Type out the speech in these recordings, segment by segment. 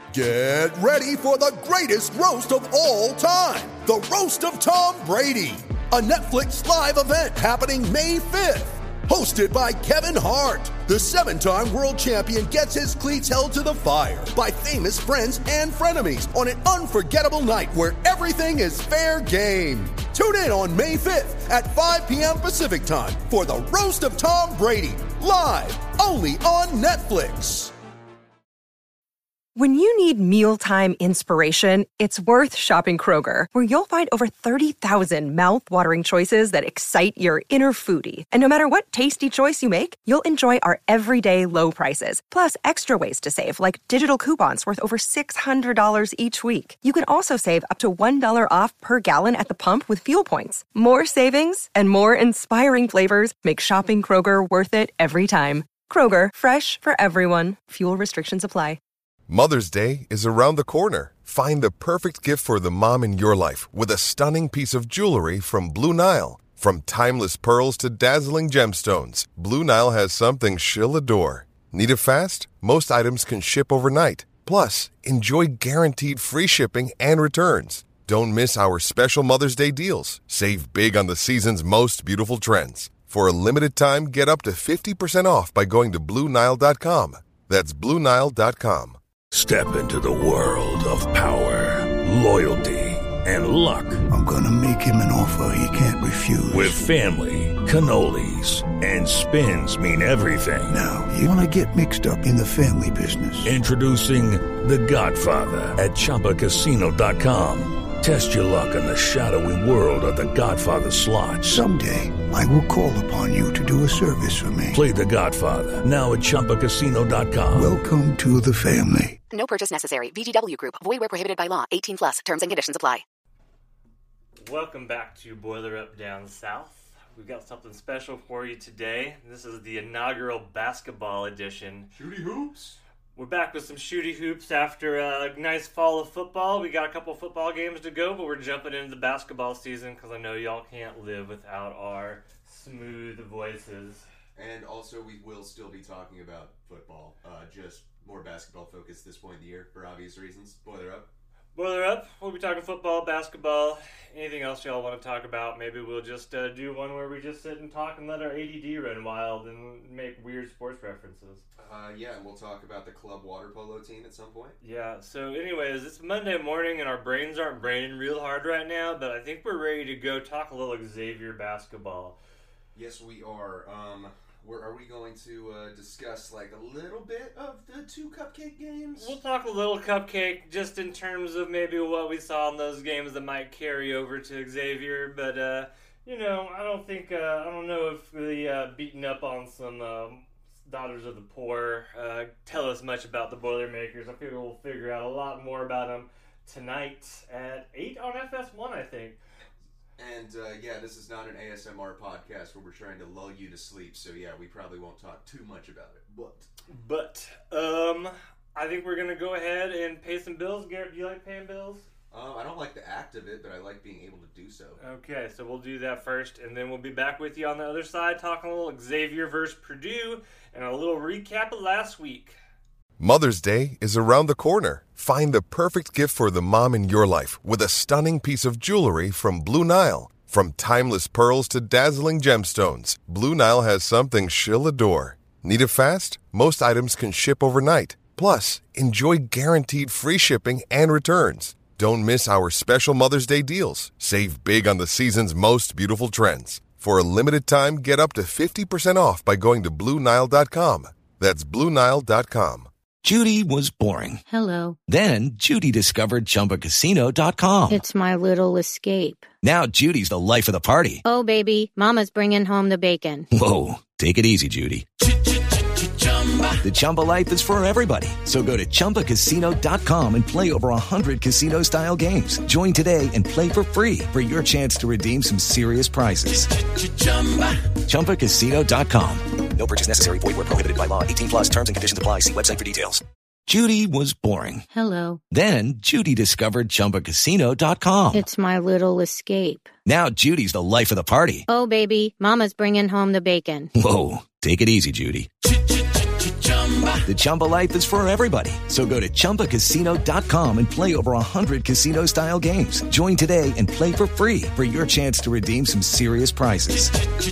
Get ready for the greatest roast of all time, the Roast of Tom Brady, a Netflix live event happening May 5th. Hosted by Kevin Hart, the 7-time world champion gets his cleats held to the fire by famous friends and frenemies on an unforgettable night where everything is fair game. Tune in on May 5th at 5 p.m. Pacific time for the Roast of Tom Brady, live only on Netflix. When you need mealtime inspiration, it's worth shopping Kroger, where you'll find over 30,000 mouth-watering choices that excite your inner foodie. And no matter what tasty choice you make, you'll enjoy our everyday low prices, plus extra ways to save, like digital coupons worth over $600 each week. You can also save up to $1 off per gallon at the pump with fuel points. More savings and more inspiring flavors make shopping Kroger worth it every time. Kroger, fresh for everyone. Fuel restrictions apply. Mother's Day is around the corner. Find the perfect gift for the mom in your life with a stunning piece of jewelry from Blue Nile. From timeless pearls to dazzling gemstones, Blue Nile has something she'll adore. Need it fast? Most items can ship overnight. Plus, enjoy guaranteed free shipping and returns. Don't miss our special Mother's Day deals. Save big on the season's most beautiful trends. For a limited time, get up to 50% off by going to BlueNile.com. That's BlueNile.com. Step into the world of power, loyalty, and luck. I'm gonna make him an offer he can't refuse. With family, cannolis, and spins mean everything. Now, you wanna get mixed up in the family business. Introducing The Godfather at ChumbaCasino.com. Test your luck in the shadowy world of The Godfather slot. Someday, I will call upon you to do a service for me. Play The Godfather, now at ChumbaCasino.com. Welcome to the family. No purchase necessary. VGW Group. Void where prohibited by law. 18 plus. Terms and conditions apply. Welcome back to Boiler Up Down South. We've got something special for you today. This is the inaugural basketball edition. Shooty Hoops. We're back with some shooty hoops after a nice fall of football. We got a couple football games to go, but we're jumping into the basketball season because I know y'all can't live without our smooth voices. And also, we will still be talking about football, just more basketball focused this point in the year for obvious reasons. Boiler up. Boiler up. We'll be talking football, basketball, anything else y'all want to talk about. Maybe we'll just do one where we just sit and talk and let our ADD run wild and make weird sports references. Yeah, and we'll talk about the club water polo team at some point. Yeah, so anyways, it's Monday morning and our brains aren't braining real hard right now, but I think we're ready to go talk a little Xavier basketball. Yes, we are. Are we going to discuss like a little bit of the 2 cupcake games? We'll talk a little cupcake just in terms of maybe what we saw in those games that might carry over to Xavier, but I don't know if the beating up on some Daughters of the Poor tell us much about the Boilermakers. I figure we'll figure out a lot more about them tonight at 8 on FS1, I think. And, this is not an ASMR podcast where we're trying to lull you to sleep, so yeah, we probably won't talk too much about it. But I think we're going to go ahead and pay some bills. Garrett, do you like paying bills? I don't like the act of it, but I like being able to do so. Okay, so we'll do that first, and then we'll be back with you on the other side talking a little Xavier versus Purdue and a little recap of last week. Mother's Day is around the corner. Find the perfect gift for the mom in your life with a stunning piece of jewelry from Blue Nile. From timeless pearls to dazzling gemstones, Blue Nile has something she'll adore. Need it fast? Most items can ship overnight. Plus, enjoy guaranteed free shipping and returns. Don't miss our special Mother's Day deals. Save big on the season's most beautiful trends. For a limited time, get up to 50% off by going to BlueNile.com. That's BlueNile.com. Judy was boring. Hello. Then Judy discovered ChumbaCasino.com. It's my little escape. Now Judy's the life of the party. Oh, baby, mama's bringing home the bacon. Whoa, take it easy, Judy. The Chumba life is for everybody. So go to ChumbaCasino.com and play over 100 casino-style games. Join today and play for free for your chance to redeem some serious prizes. ChumbaCasino.com. No purchase necessary. Void where prohibited by law. 18 plus terms and conditions apply. See website for details. Judy was boring. Hello. Then Judy discovered ChumbaCasino.com. It's my little escape. Now Judy's the life of the party. Oh, baby, mama's bringing home the bacon. Whoa, take it easy, Judy. The Chumba life is for everybody. So go to ChumbaCasino.com and play over 100 casino-style games. Join today and play for free for your chance to redeem some serious prizes.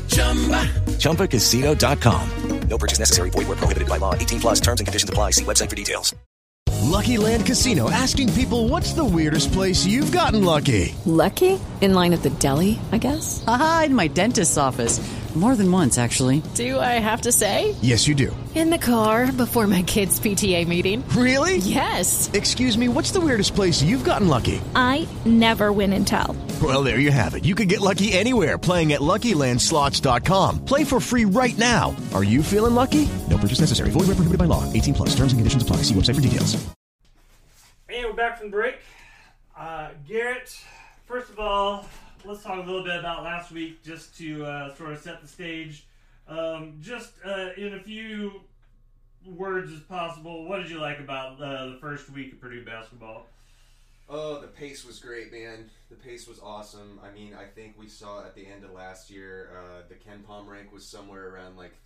ChumbaCasino.com. No purchase necessary. Void where prohibited by law. 18 plus terms and conditions apply. See website for details. Lucky Land Casino, asking people, what's the weirdest place you've gotten lucky? Lucky? In line at the deli, I guess? Aha, in my dentist's office. More than once, actually. Do I have to say? Yes, you do. In the car before my kids' PTA meeting. Really? Yes. Excuse me, what's the weirdest place you've gotten lucky? I never win and tell. Well, there you have it. You can get lucky anywhere, playing at LuckyLandSlots.com. Play for free right now. Are you feeling lucky? No purchase necessary. Void where prohibited by law. 18 plus. Terms and conditions apply. See website for details. And we're back from break. Garrett, first of all, let's talk a little bit about last week, just to sort of set the stage. In a few words as possible, what did you like about the first week of Purdue basketball? Oh, the pace was great, man. The pace was awesome. I mean, I think we saw at the end of last year, the Ken Palm rank was somewhere around like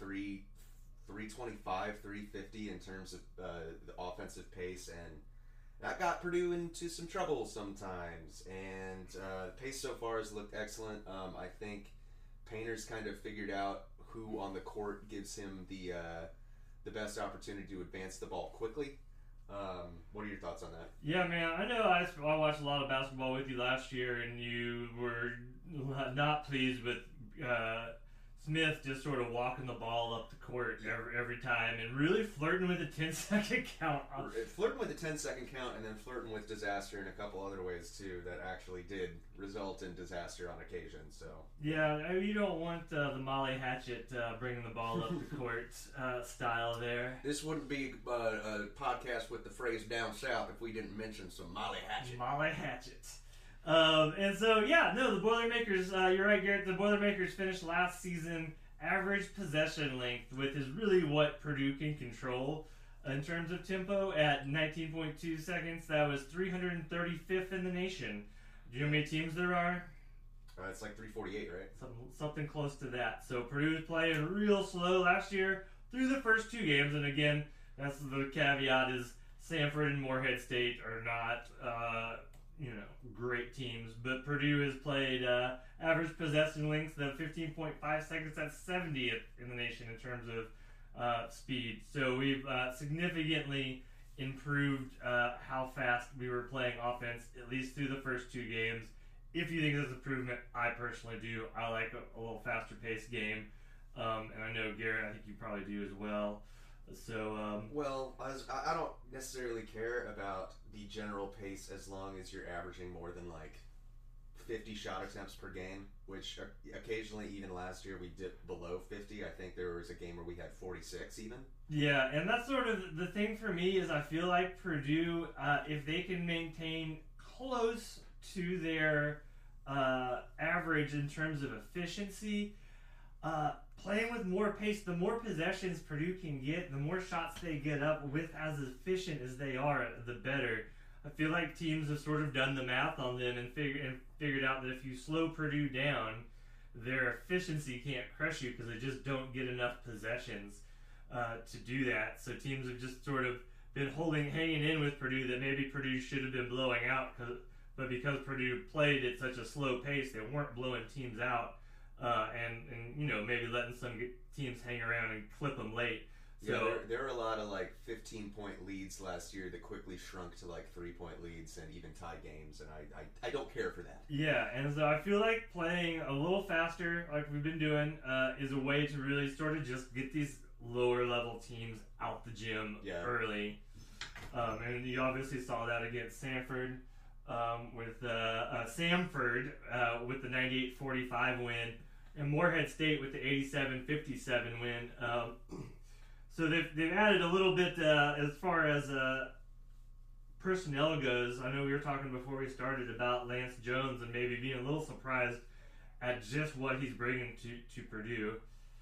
325, 350 in terms of the offensive pace, and that got Purdue into some trouble sometimes. And the pace so far has looked excellent. I think Painter's kind of figured out who on the court gives him the best opportunity to advance the ball quickly. What are your thoughts on that? Yeah, man, I know I watched a lot of basketball with you last year, and you were not pleased with Smith just sort of walking the ball up the court every time and really flirting with a 10-second count. Flirting with a 10-second count and then flirting with disaster in a couple other ways, too, that actually did result in disaster on occasion. So yeah, you don't want the Molly Hatchet bringing the ball up the court style there. This wouldn't be a podcast with the phrase down south if we didn't mention some Molly Hatchet. Molly Hatchet. And so, yeah, no, the Boilermakers, you're right, Garrett, the Boilermakers finished last season average possession length, which is really what Purdue can control in terms of tempo, at 19.2 seconds. That was 335th in the nation. Do you know how many teams there are? It's like 348, right? Something close to that. So Purdue was playing real slow last year through the first two games, and again, that's the caveat is Samford and Morehead State are not great teams, but Purdue has played average possession lengths of 15.5 seconds. That's 70th in the nation in terms of speed. So we've significantly improved how fast we were playing offense, at least through the first two games. If you think there's improvement, I personally do. I like a little faster paced game, and I know Garrett, I think you probably do as well. So, I don't necessarily care about the general pace as long as you're averaging more than like 50 shot attempts per game, which occasionally, even last year, we dipped below 50. I think there was a game where we had 46 even. Yeah, and that's sort of the thing for me is I feel like Purdue, if they can maintain close to their average in terms of efficiency, playing with more pace, the more possessions Purdue can get, the more shots they get up with, as efficient as they are, the better. I feel like teams have sort of done the math on them and figured out that if you slow Purdue down, their efficiency can't crush you because they just don't get enough possessions to do that. So teams have just sort of been hanging in with Purdue that maybe Purdue should have been blowing out, but because Purdue played at such a slow pace, they weren't blowing teams out. And maybe letting some teams hang around and clip them late. So, yeah, there were a lot of like 15-point leads last year that quickly shrunk to like 3-point leads and even tie games, and I don't care for that. Yeah, and so I feel like playing a little faster, like we've been doing, is a way to really sort of just get these lower level teams out the gym early. And you obviously saw that against Samford. With Samford with the 98-45 win, and Morehead State with the 87-57 win. So they've added a little bit as far as personnel goes. I know we were talking before we started about Lance Jones and maybe being a little surprised at just what he's bringing to Purdue.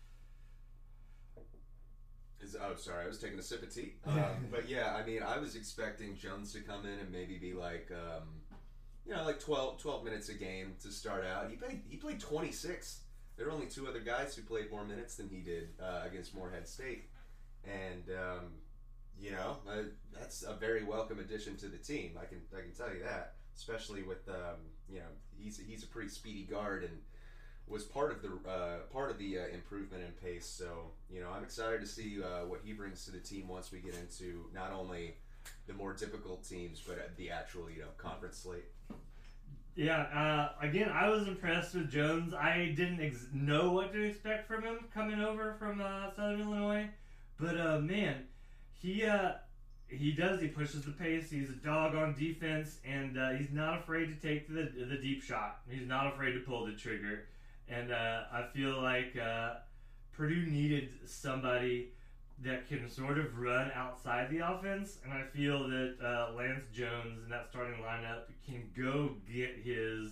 Sorry, I was taking a sip of tea. But yeah, I mean, I was expecting Jones to come in and maybe be like, like 12 minutes a game to start out. He played 26. There were only two other guys who played more minutes than he did against Morehead State. And That's a very welcome addition to the team. I can tell you that, especially with he's a pretty speedy guard and was part of the improvement in pace. So I'm excited to see what he brings to the team once we get into not only the more difficult teams but the actual conference slate. Yeah, again, I was impressed with Jones. I didn't know what to expect from him coming over from Southern Illinois, but man, he pushes the pace. He's a dog on defense, and he's not afraid to take the deep shot. He's not afraid to pull the trigger, and I feel like Purdue needed somebody that can sort of run outside the offense, and I feel that Lance Jones in that starting lineup can go get his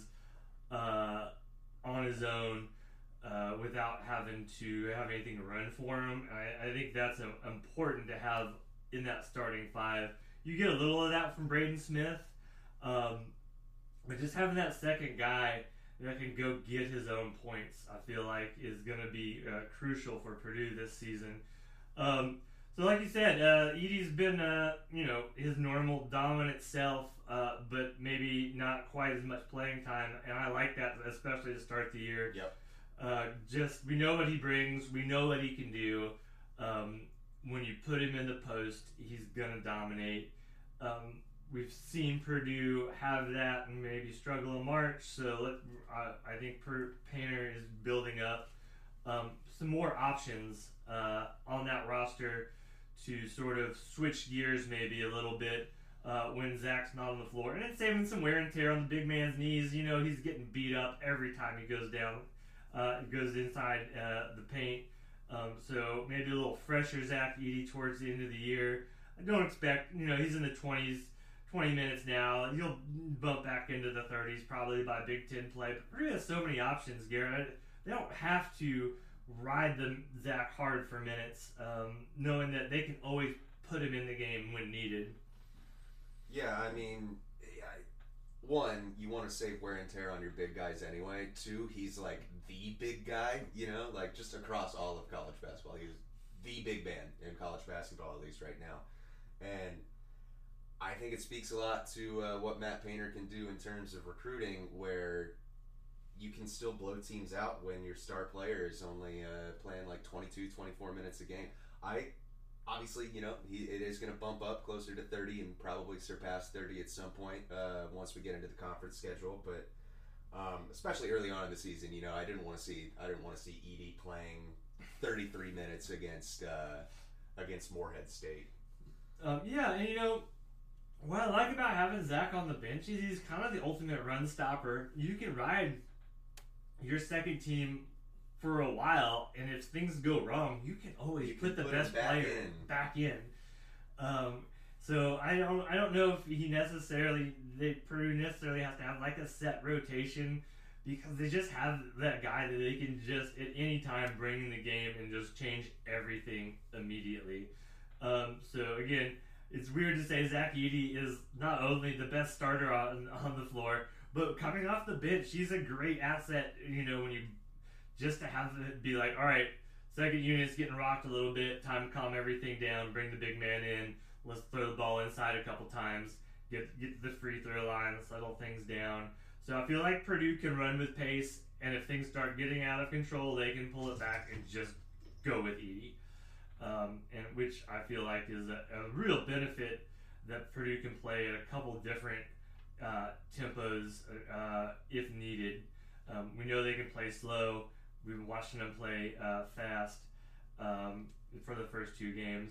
on his own without having to have anything to run for him. I think that's important to have in that starting five. You get a little of that from Braden Smith, but just having that second guy that can go get his own points, I feel like is going to be crucial for Purdue this season. So like you said, Edey's been, his normal dominant self, but maybe not quite as much playing time, and I like that, especially to start the year. Yep. We know what he brings, we know what he can do. When you put him in the post, he's gonna dominate. We've seen Purdue have that and maybe struggle in March, so I think Painter is building up some more options on that roster to sort of switch gears maybe a little bit when Zach's not on the floor. And it's saving some wear and tear on the big man's knees. He's getting beat up every time he goes down, goes inside the paint. So maybe a little fresher Zach Edey towards the end of the year. I don't expect, he's in the 20s, 20 minutes now. He'll bump back into the 30s probably by Big Ten play. But Purdue has so many options, Garrett. They don't have to ride Zach hard for minutes, knowing that they can always put him in the game when needed. Yeah, I mean, one, you want to save wear and tear on your big guys anyway. Two, he's like the big guy, like just across all of college basketball. He's the big man in college basketball, at least right now. And I think it speaks a lot to what Matt Painter can do in terms of recruiting, where you can still blow teams out when your star player is only playing like 22, 24 minutes a game. Obviously, it is going to bump up closer to 30 and probably surpass 30 at some point once we get into the conference schedule. But especially early on in the season, I didn't want to see Edey playing 33 minutes against Morehead State. Yeah, and what I like about having Zach on the bench is he's kind of the ultimate run stopper. You can ride your second team for a while, and if things go wrong, you can always put the best player back in. So I don't know if Purdue necessarily has to have like a set rotation, because they just have that guy that they can just at any time bring in the game and just change everything immediately. So again, it's weird to say Zach Edey is not only the best starter on the floor, but coming off the bench, he's a great asset, when you just to have it be like, all right, second unit's getting rocked a little bit, time to calm everything down, bring the big man in, let's throw the ball inside a couple times, get the free throw line, settle things down. So I feel like Purdue can run with pace, and if things start getting out of control, they can pull it back and just go with Edey. And which I feel like is a real benefit that Purdue can play at a couple different tempos if needed. We know they can play slow. We've been watching them play fast for the first two games.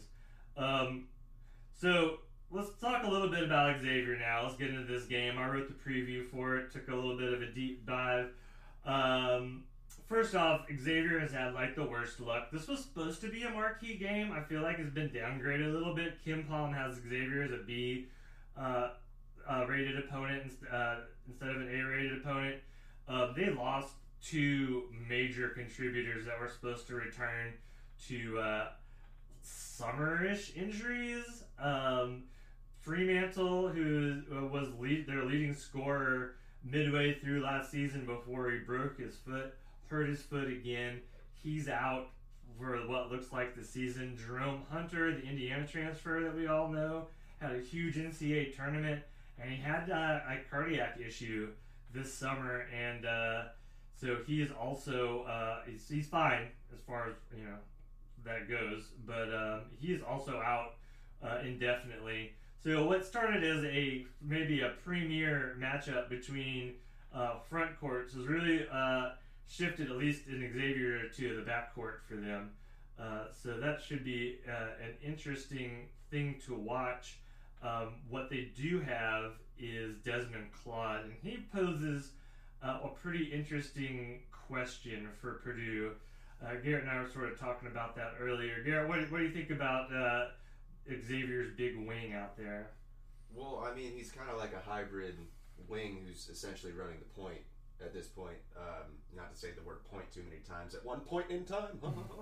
So let's talk a little bit about Xavier now. Let's get into this game. I wrote the preview for it, took a little bit of a deep dive. First off, Xavier has had like the worst luck. This was supposed to be a marquee game. I feel like it's been downgraded a little bit. Kim Palm has Xavier as a B rated opponent instead of an A rated opponent. They lost two major contributors that were supposed to return to summerish injuries. Fremantle, who was their leading scorer midway through last season before he broke his foot, hurt his foot again. He's out for what looks like the season. Jerome Hunter, the Indiana transfer that we all know, had a huge NCAA tournament, and he had a cardiac issue this summer, and so he is also he's fine as far as that goes, but he is also out indefinitely. So what started as maybe a premier matchup between front courts has really shifted, at least in Xavier, to the backcourt for them. So that should be an interesting thing to watch. What they do have is Desmond Claude, and he poses a pretty interesting question for Purdue. Garrett and I were sort of talking about that earlier. Garrett, what do you think about Xavier's big wing out there? Well, I mean, he's kind of like a hybrid wing who's essentially running the point at this point. Not to say the word point too many times at one point in time.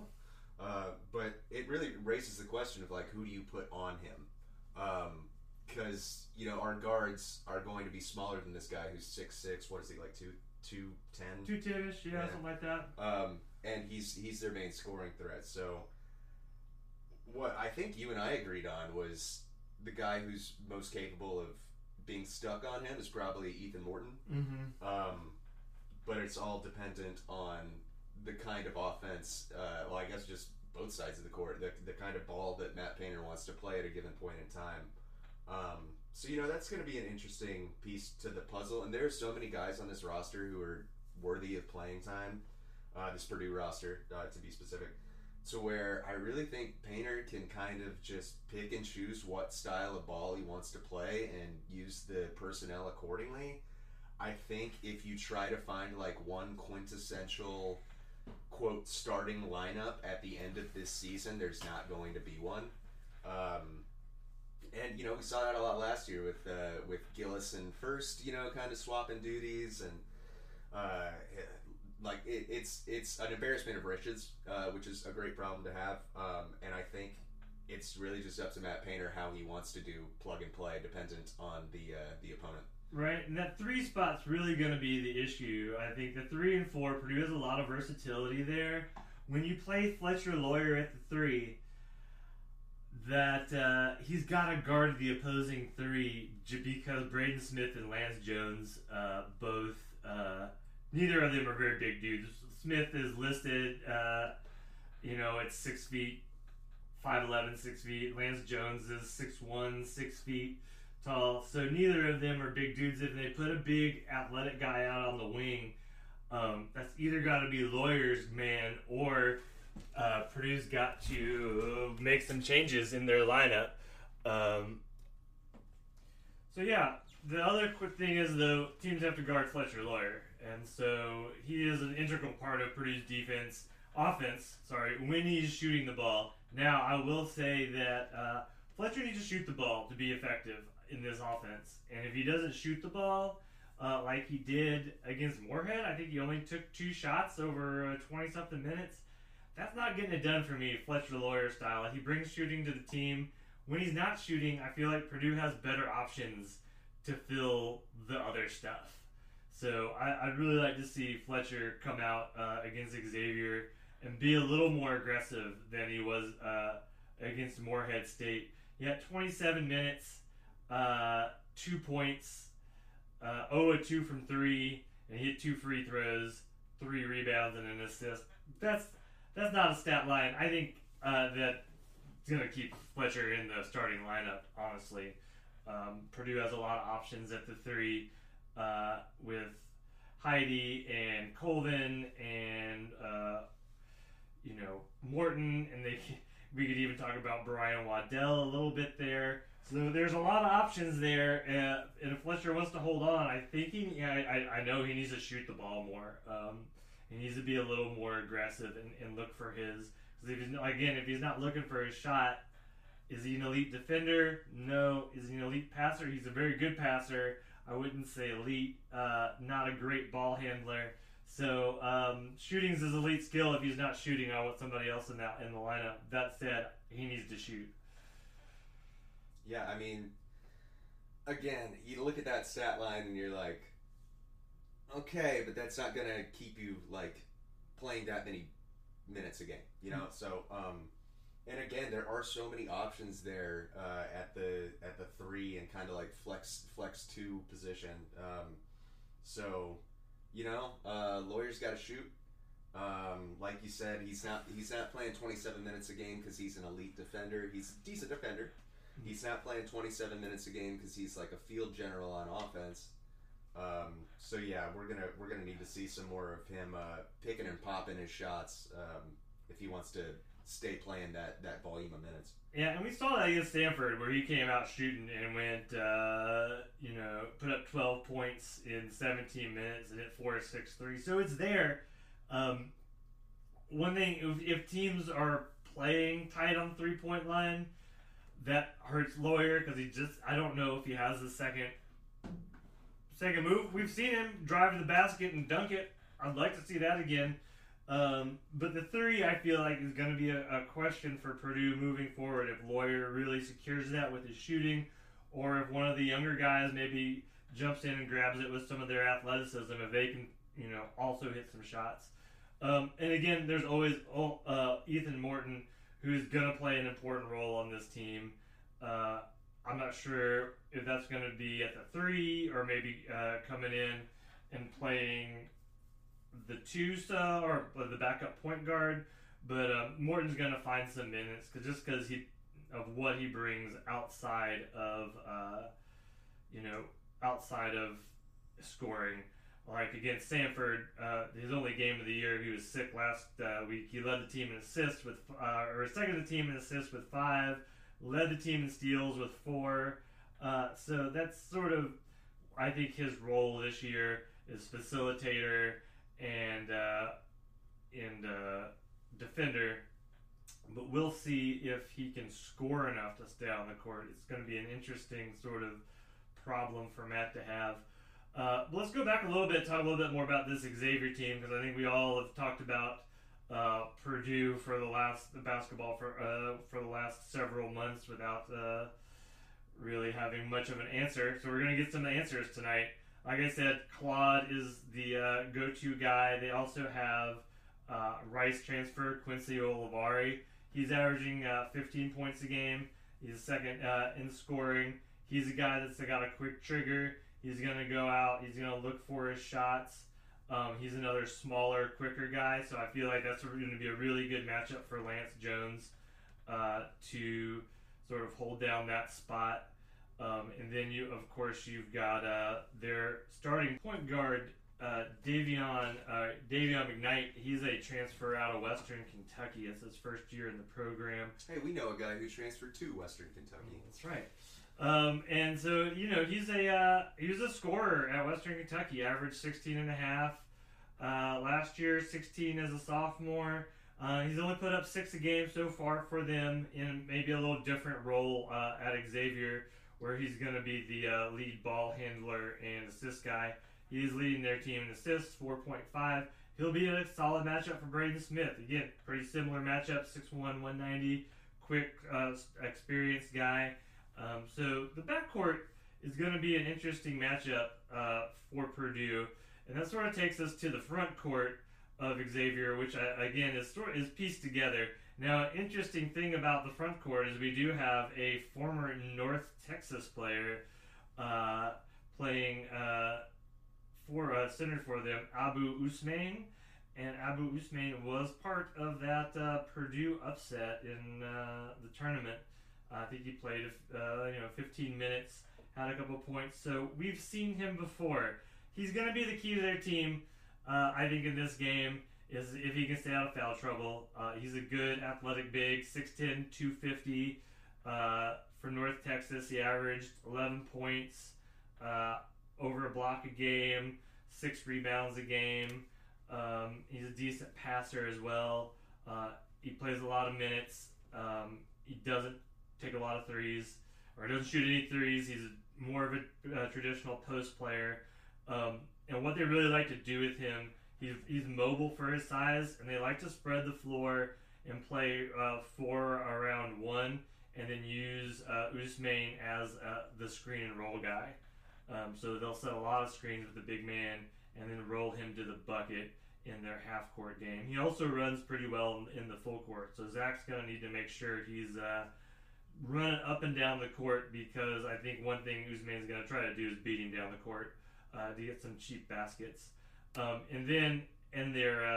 But it really raises the question of, like, who do you put on him? Because, our guards are going to be smaller than this guy who's 6'6". What is he, like 210? 210-ish, yeah, something like that. And he's their main scoring threat. So what I think you and I agreed on was the guy who's most capable of being stuck on him is probably Ethan Morton. Mm-hmm. But it's all dependent on the kind of offense, well, I guess just both sides of the court, the kind of ball that Matt Painter wants to play at a given point in time. So, that's going to be an interesting piece to the puzzle. And there are so many guys on this roster who are worthy of playing time, this Purdue roster, to be specific, to where I really think Painter can kind of just pick and choose what style of ball he wants to play and use the personnel accordingly. I think if you try to find, like, one quintessential, quote, starting lineup at the end of this season, there's not going to be one. And, we saw that a lot last year with Gillis and First, kind of swapping duties, and it's an embarrassment of riches, which is a great problem to have. And I think it's really just up to Matt Painter how he wants to do plug and play, dependent on the opponent. Right, and that 3 spot's really going to be the issue. I think the 3 and 4, Purdue has a lot of versatility there. When you play Fletcher Lawyer at the 3, that he's got to guard the opposing 3 because Braden Smith and Lance Jones both, neither of them are very big dudes. Smith is listed, at 6 feet, 5'11", 6 feet. Lance Jones is 6'1", 6 feet tall. So neither of them are big dudes. If they put a big athletic guy out on the wing, that's either got to be Lawyer's man or Purdue's got to make some changes in their lineup. So yeah, the other quick thing is, though, teams have to guard Fletcher Lawyer, and so he is an integral part of Purdue's offense, when he's shooting the ball. Now, I will say that Fletcher needs to shoot the ball to be effective in this offense, and if he doesn't shoot the ball like he did against Moorhead, I think he only took 2 shots over 20-something minutes. That's not getting it done for me, Fletcher Lawyer style. He brings shooting to the team. When he's not shooting, I feel like Purdue has better options to fill the other stuff. So I'd really like to see Fletcher come out against Xavier and be a little more aggressive than he was against Moorhead State. He had 27 minutes, 2 points, 0-2 from 3, and he hit 2 free throws, 3 rebounds, and an assist. That's not a stat line. I think that's going to keep Fletcher in the starting lineup, honestly. Purdue has a lot of options at the 3 with Heidi and Colvin and, Morton, and we could even talk about Brian Waddell a little bit there. So there's a lot of options there, and if Fletcher wants to hold on, I think I know he needs to shoot the ball more. He needs to be a little more aggressive and look for his. Because if he's not looking for his shot, is he an elite defender? No. Is he an elite passer? He's a very good passer. I wouldn't say elite. Not a great ball handler. So shooting's his elite skill. If he's not shooting, I want somebody else in the lineup. That said, he needs to shoot. Yeah, I mean, again, you look at that stat line and you're like, okay, but that's not going to keep you, like, playing that many minutes a game. You know, so and again, there are so many options there at the 3 and kind of like flex 2 position. So you know, Lawyer's got to shoot. Like you said, he's not playing 27 minutes a game because he's an elite defender. He's a decent defender. He's not playing 27 minutes a game because he's like a field general on offense. So yeah, we're gonna need to see some more of him picking and popping his shots if he wants to stay playing that volume of minutes. Yeah, and we saw that against Stanford where he came out shooting and went, put up 12 points in 17 minutes and hit 4 or 6 threes. So it's there. One thing, if teams are playing tight on the 3-point line, that hurts Lawyer because I don't know if he has the second move. We've seen him drive to the basket and dunk it. I'd like to see that again. But the 3, I feel like, is going to be a question for Purdue moving forward. If Lawyer really secures that with his shooting, or if one of the younger guys maybe jumps in and grabs it with some of their athleticism, if they can, also hit some shots. And again, there's always Ethan Morton, who's going to play an important role on this team. I'm not sure if that's going to be at the 3 or maybe coming in and playing the 2 or the backup point guard. But Morton's going to find some minutes because of what he brings outside of scoring. Like against Stanford, his only game of the year, he was sick last week. He led the team in assists with, second the team in assists with 5, led the team in steals with 4. So that's sort of, I think, his role this year is facilitator and defender. But we'll see if he can score enough to stay on the court. It's going to be an interesting sort of problem for Matt to have. Let's go back a little bit, talk a little bit more about this Xavier team, because I think we all have talked about Purdue for the last basketball for the last several months without really having much of an answer. So we're going to get some answers tonight. Like I said, Claude is the go-to guy. They also have Rice transfer Quincy Olivari. He's averaging 15 points a game. He's second in scoring. He's a guy that's got a quick trigger. He's going to go out. He's going to look for his shots. He's another smaller, quicker guy, so I feel like that's going to be a really good matchup for Lance Jones to sort of hold down that spot. And then you've got their starting point guard, Davion McKnight. He's a transfer out of Western Kentucky. It's his first year in the program. Hey, we know a guy who transferred to Western Kentucky. That's right. And so, he was a scorer at Western Kentucky, averaged 16.5. Last year, 16 as a sophomore. He's only put up 6 a game so far for them in maybe a little different role at Xavier, where he's going to be the lead ball handler and assist guy. He's leading their team in assists, 4.5. He'll be a solid matchup for Braden Smith. Again, pretty similar matchup, 6'1", 190, quick, experienced guy. So the backcourt is going to be an interesting matchup for Purdue, and that sort of takes us to the front court of Xavier, which again is pieced together. Now, an interesting thing about the front court is we do have a former North Texas player playing centered for them, Abu Ousmane, and Abu Ousmane was part of that Purdue upset in the tournament. I think he played 15 minutes, had a couple points. So we've seen him before. He's going to be the key to their team, I think, in this game, is if he can stay out of foul trouble. He's a good athletic big, 6'10", 250. For North Texas, he averaged 11 points, over a block a game, 6 rebounds a game. He's a decent passer as well. He plays a lot of minutes. He doesn't take a lot of threes, or doesn't shoot any threes. He's more of a traditional post player. And what they really like to do with him, he's mobile for his size, and they like to spread the floor and play 4 around 1, and then use Ousmane as the screen and roll guy. So they'll set a lot of screens with the big man and then roll him to the bucket. in their half-court game. He also runs pretty well in the full court, so Zach's going to need to make sure he's running up and down the court, because I think one thing Ousmane's going to try to do is beat him down the court to get some cheap baskets. And then in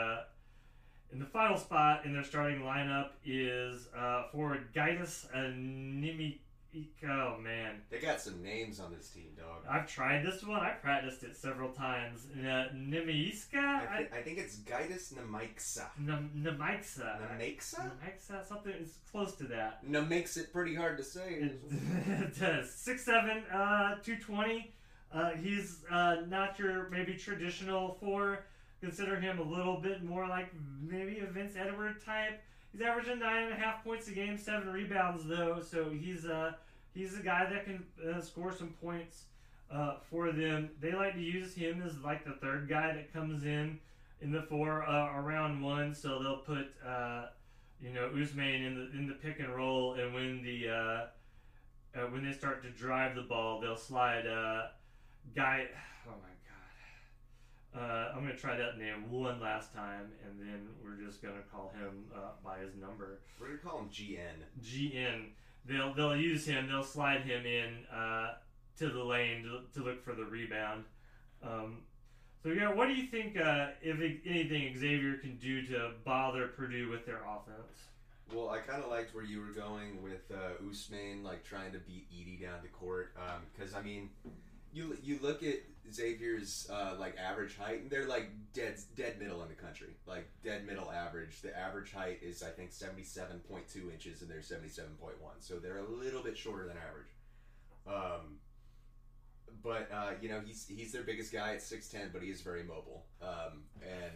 the final spot in their starting lineup is for Gaitis Nimika. Oh, man. They got some names on this team, dog. I've tried this one. I practiced it several times. Nimiska? I think it's Gaitis Namixa. Namixa. Namixa? Something is close to that. Makes it pretty hard to say. It does. 6'7", 220. He's not your maybe traditional 4. Consider him a little bit more like maybe a Vince Edward type. He's averaging 9.5 points a game, 7 rebounds though. So he's a guy that can score some points for them. They like to use him as like the third guy that comes in the 4 around 1. So they'll put Ousmane in the pick and roll, and when they start to drive the ball, they'll slide guy. Oh my God. I'm going to try that name one last time, and then we're just going to call him by his number. We're going to call him GN. GN. They'll use him. They'll slide him in to the lane to look for the rebound. So, yeah, what do you think, if anything, Xavier can do to bother Purdue with their offense? Well, I kind of liked where you were going with Ousmane, like trying to beat Edey down the court. Because, I mean, you look at Xavier's like average height, and they're like dead middle in the country, like dead middle average. The average height is, I think, 77.2 inches, and they're 77.1, so they're a little bit shorter than average. But he's their biggest guy at 6'10", but he is very mobile, and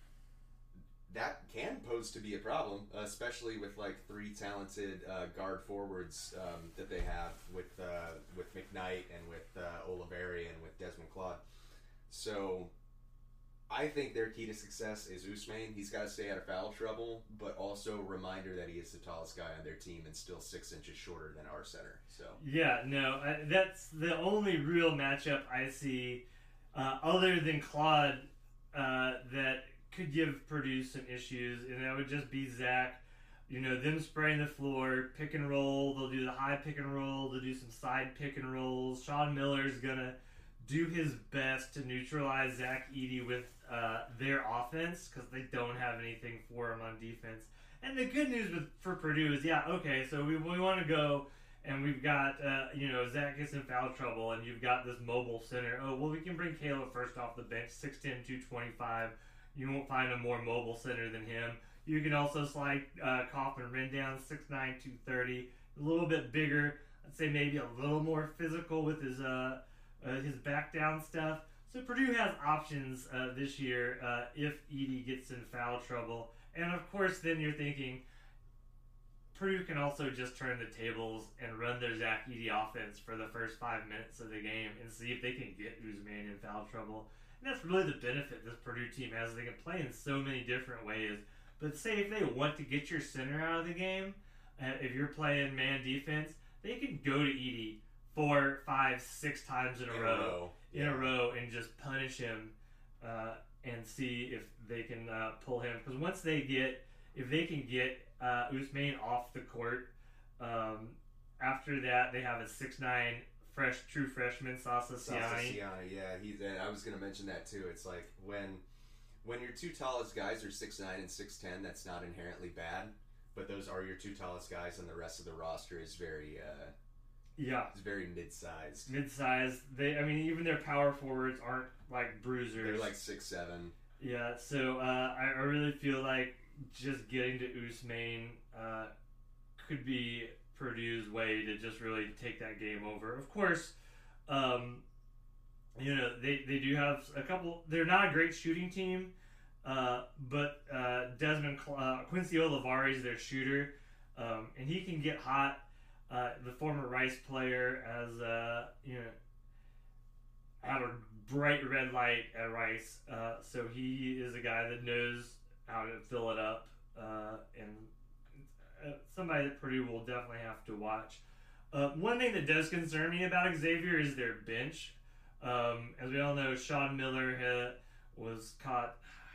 that can pose to be a problem, especially with like 3 talented guard forwards that they have with McKnight and with Oliveri and with Desmond Claude. So I think their key to success is Ousmane. He's got to stay out of foul trouble, but also a reminder that he is the tallest guy on their team and still 6 inches shorter than our center. So yeah, no, that's the only real matchup I see other than Claude that could give Purdue some issues, and that would just be Zach. Them spraying the floor, pick and roll. They'll do the high pick and roll. They'll do some side pick and rolls. Sean Miller's gonna do his best to neutralize Zach Edey with their offense, because they don't have anything for him on defense. And the good news for Purdue is, so we want to go, and we've got Zach gets in foul trouble, and you've got this mobile center. Oh well, we can bring Caleb First off the bench, 6'10", 225. You won't find a more mobile center than him. You can also slide Kaufman Wren down, 6'9", 230, a little bit bigger. I'd say maybe a little more physical with his back down stuff. So Purdue has options this year if Edey gets in foul trouble. And of course, then you're thinking Purdue can also just turn the tables and run their Zach Edey offense for the first 5 minutes of the game and see if they can get Ousmane in foul trouble. And that's really the benefit this Purdue team has. They can play in so many different ways. But say if they want to get your center out of the game, if you're playing man defense, they can go to Edey 4, 5, 6 times in a row, and just punish him and see if they can pull him. Because if they can get Ousmane off the court, after that they have a 6'9", true freshman, Sasa Siani. Yeah, I was going to mention that too. It's like when your 2 tallest guys are 6'9" and 6'10", that's not inherently bad, but those are your 2 tallest guys, and the rest of the roster is very it's very mid-sized. Even their power forwards aren't like bruisers. They're like 6'7". Yeah, so I really feel like just getting to Ousmane could be Purdue's way to just really take that game over. Of course, they do have a couple. They're not a great shooting team, but Quincy Olivari is their shooter, and he can get hot. The former Rice player had a bright red light at Rice, so he is a guy that knows how to fill it up, and somebody that Purdue will definitely have to watch. One thing that does concern me about Xavier is their bench. As we all know, Sean Miller was caught.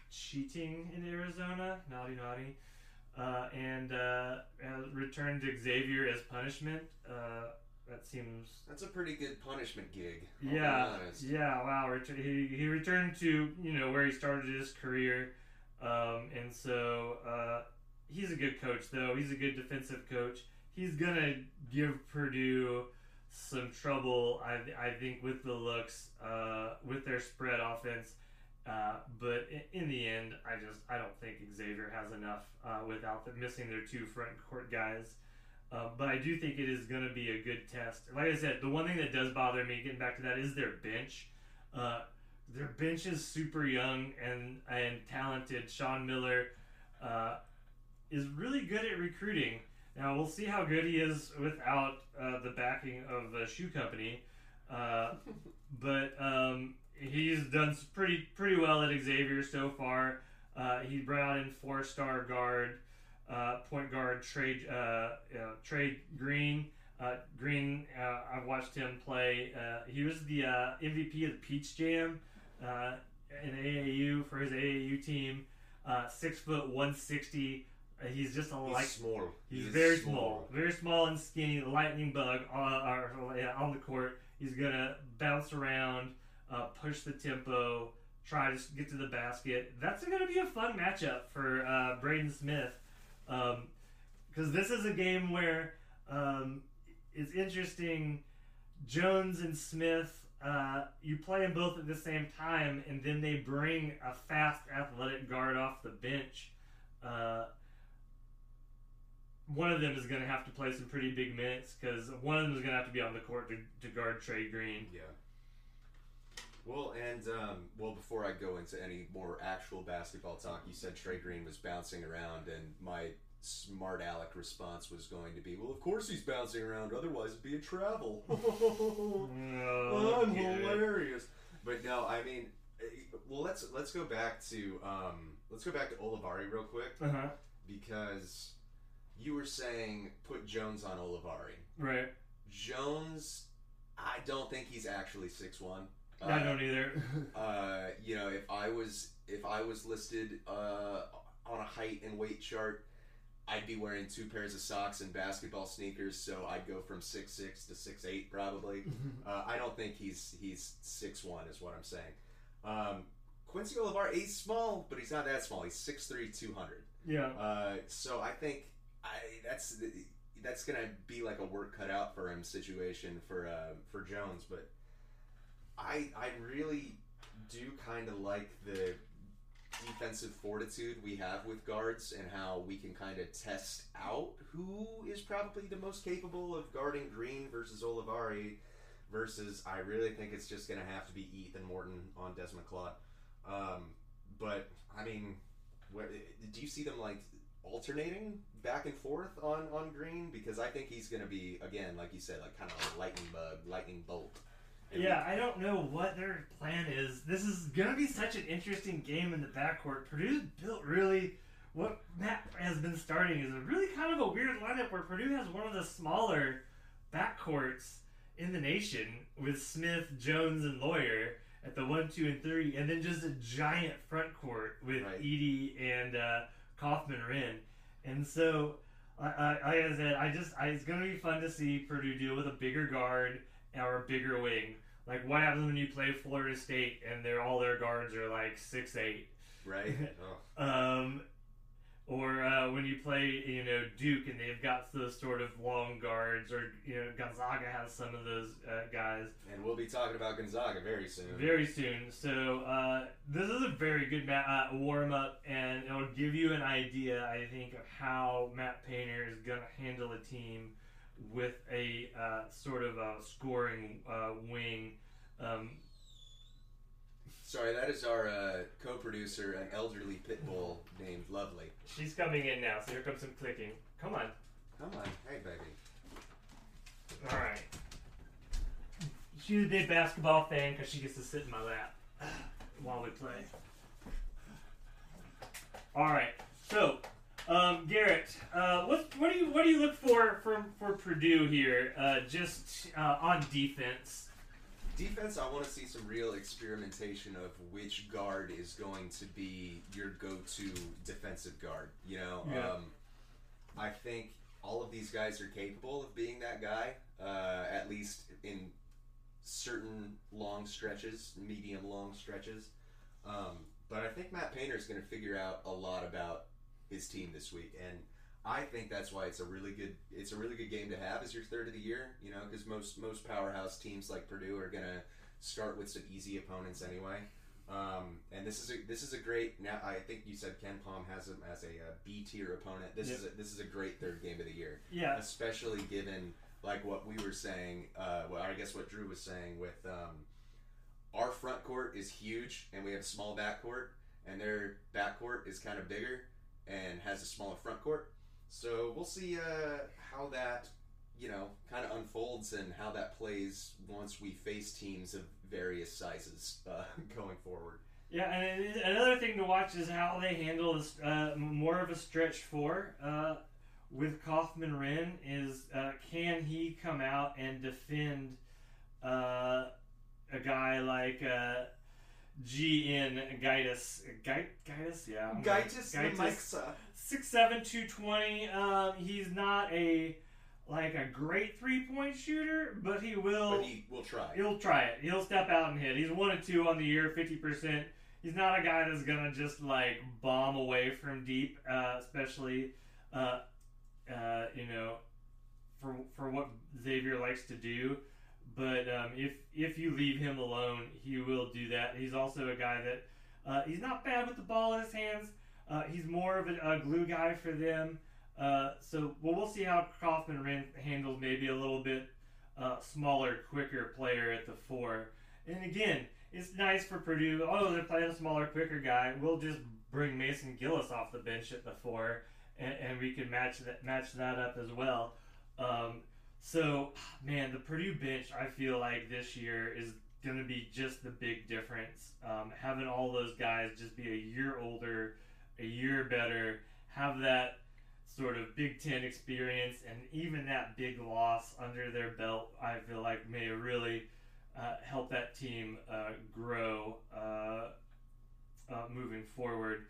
cheating in Arizona. Naughty. And returned to Xavier as punishment. That seems... That's a pretty good punishment gig. Yeah. Wow. He returned to, where he started his career. And so he's a good coach, though. He's a good defensive coach. He's going to give Purdue some trouble, I think, with the looks, with their spread offense. But in the end, I don't think Xavier has enough without missing their 2 front court guys. But I do think it is going to be a good test. Like I said, the one thing that does bother me, getting back to that, is their bench. Their bench is super young and talented. Sean Miller is really good at recruiting. Now, we'll see how good he is without the backing of the shoe company. But he's done pretty well at Xavier so far. He brought in 4-star guard, point guard Trey Green. I've watched him play. He was the MVP of the Peach Jam in AAU for his AAU team. 6 foot 160. He's just small. He's very small and skinny. Lightning bug on the court. He's gonna bounce around, push the tempo, try to get to the basket. That's gonna be a fun matchup for Braden Smith, because this is a game where it's interesting. Jones and Smith, you play them both at the same time, and then they bring a fast, athletic guard off the bench. One of them is going to have to play some pretty big minutes because one of them is going to have to be on the court to guard Trey Green. Yeah. Well, and before I go into any more actual basketball talk, you said Trey Green was bouncing around, and my smart aleck response was going to be, well, of course he's bouncing around, otherwise it'd be a travel. I'm hilarious. But no, I mean, well, let's go back to Olivari real quick, because you were saying put Jones on Olivari. Right. Jones, I don't think he's actually 6'1". I don't either. If I was listed on a height and weight chart, I'd be wearing 2 pairs of socks and basketball sneakers, so I'd go from 6'6" to 6'8" probably. I don't think he's 6'1", is what I'm saying. Quincy Olivari, he's small, but he's not that small. He's 6'3", 200. Yeah. So I think that's gonna be like a work cut out for him situation for Jones, but I really do kind of like the defensive fortitude we have with guards and how we can kind of test out who is probably the most capable of guarding Green versus Olivari versus I really think it's just going to have to be Ethan Morton on Desmond Claude. But, I mean, do you see them, like, alternating back and forth on Green? Because I think he's going to be, again, like you said, like kind of a lightning bolt. Yeah, I don't know what their plan is. This is going to be such an interesting game in the backcourt. Purdue's built really... What Matt has been starting is a really kind of a weird lineup where Purdue has one of the smaller backcourts in the nation with Smith, Jones, and Lawyer at the 1, 2, and 3, and then just a giant front court with Edey and Kaufman-Renn. And so, like I said, it's going to be fun to see Purdue deal with a bigger guard or a bigger wing. Like, what happens when you play Florida State and all their guards are like 6'8"? Right. Or when you play, Duke and they've got those sort of long guards, or Gonzaga has some of those guys. And we'll be talking about Gonzaga very soon. Very soon. So this is a very good warm up, and it'll give you an idea, I think, of how Matt Painter is going to handle a team with a sort of a scoring wing. Sorry, that is our co-producer, an elderly pit bull named Lovely. She's coming in now, so here comes some clicking. Come on. Hey, baby. All right. She's a big basketball fan because she gets to sit in my lap while we play. All right. So, Garrett, what do you look for Purdue here? Just on defense. Defense, I want to see some real experimentation of which guard is going to be your go-to defensive guard. I think all of these guys are capable of being that guy, at least in certain long stretches, medium long stretches. But I think Matt Painter is going to figure out a lot about his team this week, and I think that's why it's a really good game to have as your third of the year. Because most powerhouse teams like Purdue are going to start with some easy opponents anyway. And this is a great. Now I think you said Ken Palm has him as a B tier opponent. This is a great third game of the year. Yeah, especially given like what we were saying. I guess what Drew was saying with our front court is huge, and we have a small back court, and their back court is kind of bigger and has a smaller front court. So we'll see how that kind of unfolds and how that plays once we face teams of various sizes going forward. Yeah, and another thing to watch is how they handle this more of a stretch four with Kaufman Wren. Is can he come out and defend a guy like GN Gaitis? Yeah. Gaitis Mikesa. 6'7", 220. He's not a great 3-point shooter, but he will. But he will try. He'll try it. He'll step out and hit. He's 1 and 2 on the year, 50%. He's not a guy that's gonna just bomb away from deep, especially for what Xavier likes to do. But if you leave him alone, he will do that. He's also a guy that he's not bad with the ball in his hands. He's more of a glue guy for them. So we'll see how Kaufman Wren handles maybe a little bit smaller, quicker player at the 4. And again, it's nice for Purdue. Oh, they're playing a smaller, quicker guy. We'll just bring Mason Gillis off the bench at the 4, and we can match that up as well. So, man, the Purdue bench, I feel like this year is going to be just the big difference. Having all those guys just be a year older, a year better, have that sort of Big Ten experience, and even that big loss under their belt, I feel like may really help that team grow moving forward.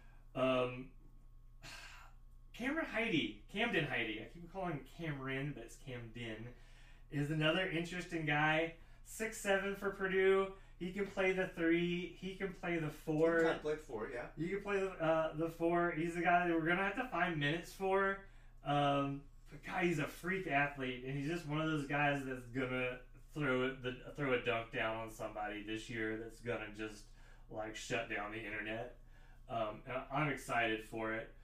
Camden Heide, I keep calling him Cameron, but it's Camden, is another interesting guy. 6'7" for Purdue. He can play the 3. He can play the 4. He can play the 4, yeah. He can play the 4. He's the guy that we're going to have to find minutes for. But God, he's a freak athlete, and he's just one of those guys that's going to throw a dunk down on somebody this year that's going to just shut down the internet. And I'm excited for it.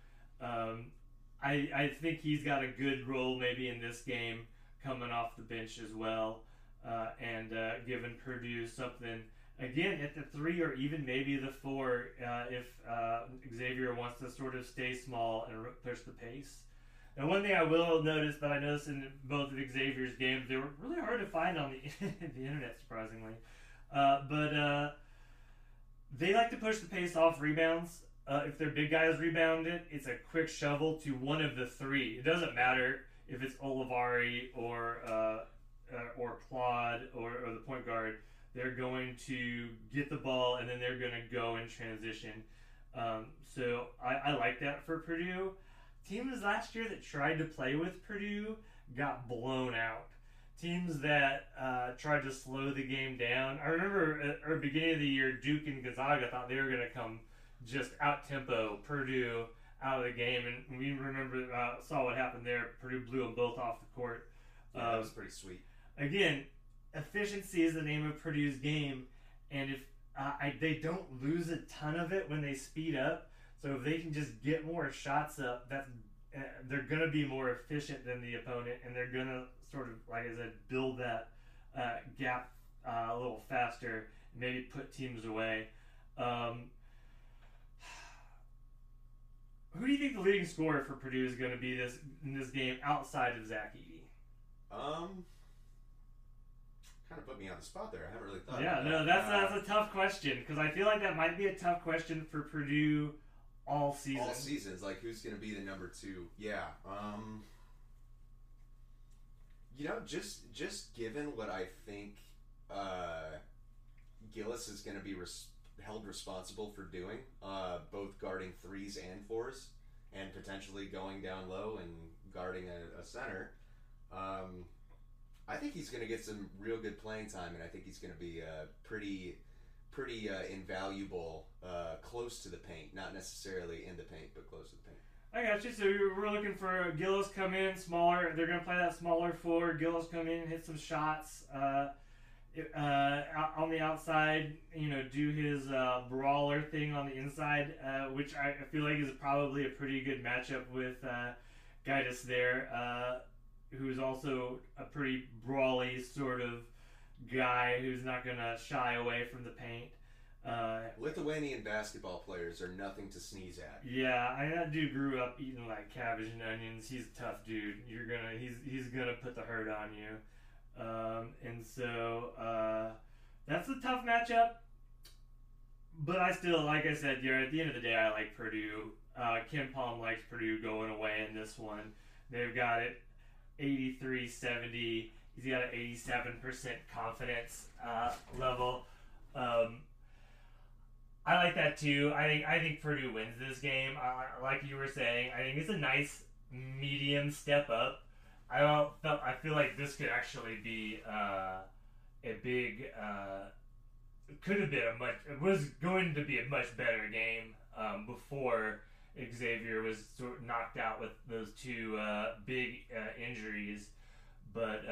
I think he's got a good role maybe in this game coming off the bench as well, and giving Purdue something again at the 3 or even maybe the 4 if Xavier wants to sort of stay small and push the pace. And one thing I will notice that I noticed in both of Xavier's games, they were really hard to find on the internet, surprisingly, but they like to push the pace off rebounds. If their big guys rebound it, it's a quick shovel to one of the 3. It doesn't matter if it's Olivari or Claude or the point guard. They're going to get the ball, and then they're going to go in transition. So I like that for Purdue. Teams last year that tried to play with Purdue got blown out. Teams that tried to slow the game down. I remember at the beginning of the year, Duke and Gonzaga thought they were going to come just out-tempo Purdue out of the game, and we saw what happened there. Purdue blew them both off the court. Yeah, that was pretty sweet. Again, efficiency is the name of Purdue's game, and if they don't lose a ton of it when they speed up, so if they can just get more shots up, they're going to be more efficient than the opponent, and they're going to sort of, like I said, build that gap a little faster, maybe put teams away. Who do you think the leading scorer for Purdue is going to be in this game outside of Zach Edey? Kind of put me on the spot there. I haven't really thought. Yeah, about that's a tough question, because I feel like that might be a tough question for Purdue all season. All seasons, who's going to be the number 2? Yeah. Just given what I think Gillis is going to be held responsible for doing, both guarding 3s and 4s, and potentially going down low and guarding a center. I think he's going to get some real good playing time, and I think he's going to be pretty invaluable close to the paint. Not necessarily in the paint, but close to the paint. I got you. So we're looking for Gillis come in smaller. They're going to play that smaller 4. Gillis come in, hit some shots on the outside. Do his brawler thing on the inside, which I feel like is probably a pretty good matchup with Gaitis there, who's also a pretty brawly sort of guy who's not going to shy away from the paint. Lithuanian basketball players are nothing to sneeze at. Yeah, that dude grew up eating like cabbage and onions. He's a tough dude. He's gonna put the hurt on you, and so that's a tough matchup. But I still, like I said, at the end of the day, I like Purdue. Ken Palm likes Purdue going away in this one. They've got it 83-70. He's got an 87% confidence level. I like that too. I think Purdue wins this game. Like you were saying, I think it's a nice medium step up. I feel like this could actually be a big. Could have been it was going to be a much better game before Xavier was sort of knocked out with those 2 big injuries, but.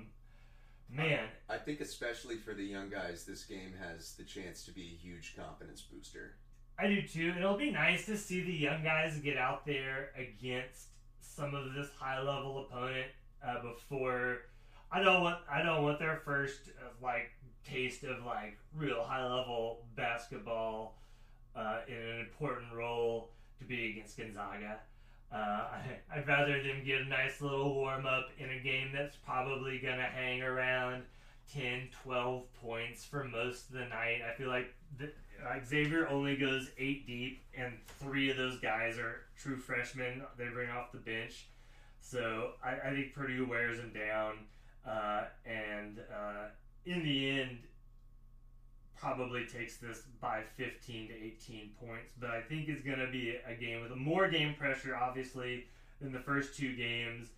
Man, I think especially for the young guys, this game has the chance to be a huge confidence booster. I do too. It'll be nice to see the young guys get out there against some of this high-level opponent before. I don't want their first taste of real high-level basketball in an important role to be against Gonzaga. I'd rather them get a nice little warm-up in a game that's probably going to hang around 10, 12 points for most of the night. I feel like Xavier only goes 8 deep, and 3 of those guys are true freshmen they bring off the bench. So I think Purdue wears them down, and in the end, probably takes this by 15 to 18 points, but I think it's going to be a game with more game pressure, obviously, than the first 2 games.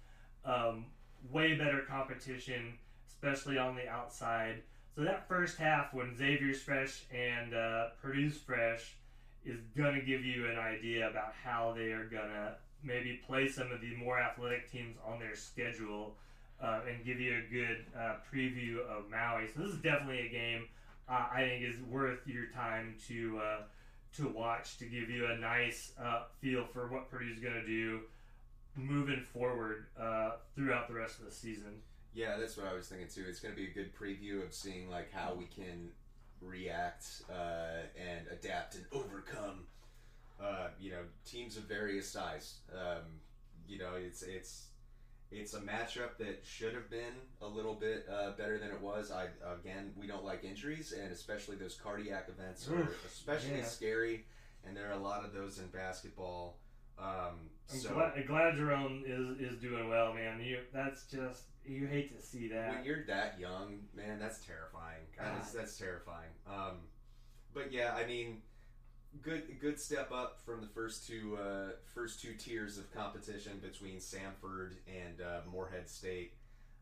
Way better competition, especially on the outside. So that first half, when Xavier's fresh and Purdue's fresh, is going to give you an idea about how they are going to maybe play some of the more athletic teams on their schedule and give you a good preview of Maui. So this is definitely a game I think is worth your time to watch, to give you a nice feel for what Purdue's going to do moving forward throughout the rest of the season. Yeah, that's what I was thinking too. It's going to be a good preview of seeing how we can react and adapt and overcome teams of various size. It's a matchup that should have been a little bit better than it was. We don't like injuries, and especially those cardiac events are especially scary, and there are a lot of those in basketball. Glad Jerome is doing well, man. You hate to see that. When you're that young, man, that's terrifying. That's terrifying. But yeah, I mean, good step up from the first two tiers of competition between Samford and Morehead State.